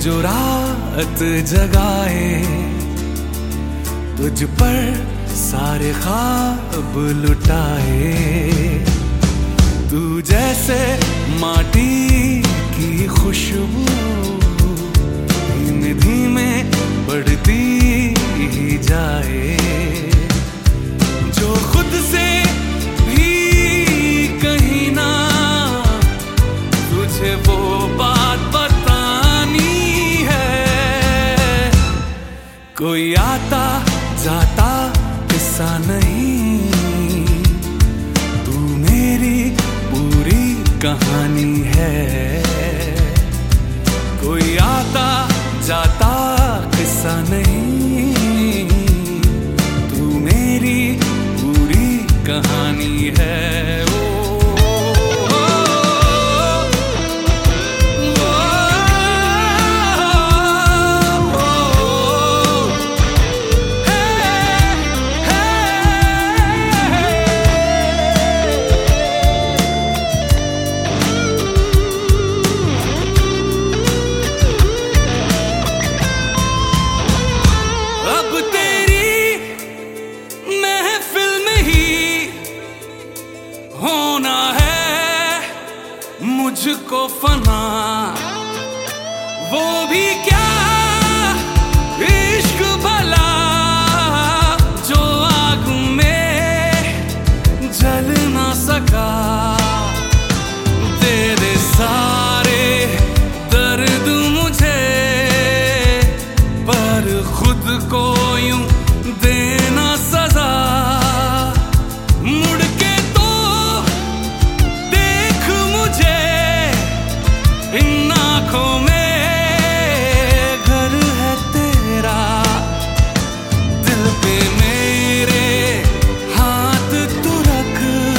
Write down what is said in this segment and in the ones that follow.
जो रात जगाए, तुझ पर सारे ख्वाब लुटाए। तू जैसे माटी की खुशबू धीमे धीमे बढ़ती ही जाए, जो खुद से भी कहीं ना तुझे वो बात बतानी है। कोई आता जाता किस्सा नहीं, तू मेरी पूरी कहानी है। कोई आता जाता किस्सा नहीं, तू मेरी पूरी कहानी है। होना है मुझको फना, वो भी क्या इश्क भला, जो आग में जल ना सका। तेरे सारे दर्द मुझे, पर खुद को यूं देना सजा। मुड़ के इन आँखों में घर है तेरा, दिल पे मेरे हाथ तू रख,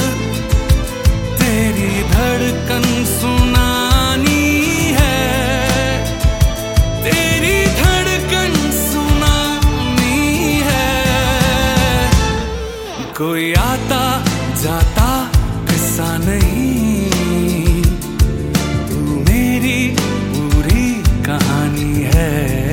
तेरी धड़कन सुनानी है, तेरी धड़कन सुनानी है। कोई आता जाता किस्सा नहीं, पूरी कहानी है।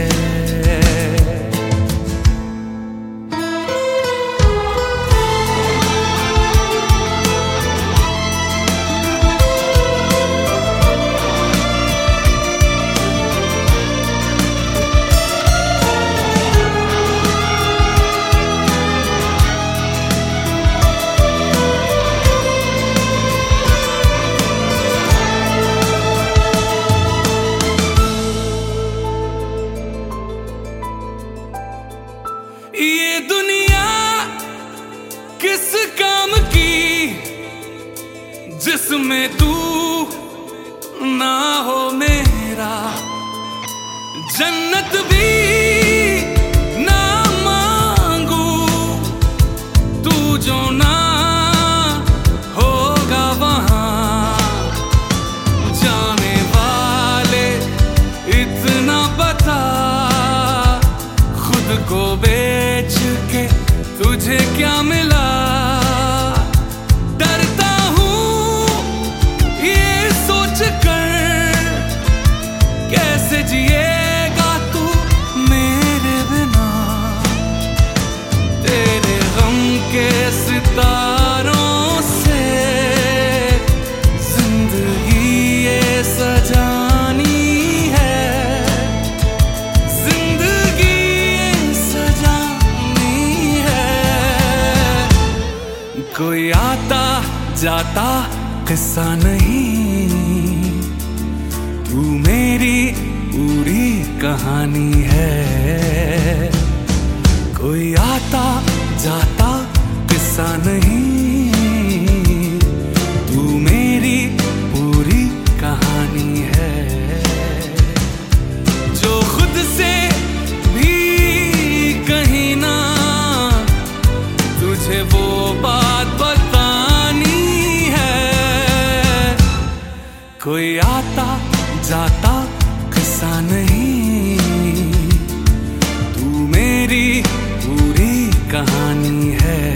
ये दुनिया किस काम की जिसमें तू ना हो मेरा, जन्नत भी ना मांगू तू जो ना होगा वहां। जाने वाले इतना बता, खुद को बेच के तुझे क्या मिला। डरता हूँ ये सोच कर, कैसे जिएगा तू मेरे बिना। तेरे गम के सितारों से जिंदगी ये सजानी है, कोई आता जाता किस्सा नहीं, तू मेरी पूरी कहानी है। कोई आता जाता किस्सा नहीं, तू मेरी पूरी कहानी है। जो खुद से भी कहीं ना तुझे वो बात बतानी है। कोई आता जाता किस्सा नहीं, तू मेरी पूरी कहानी है।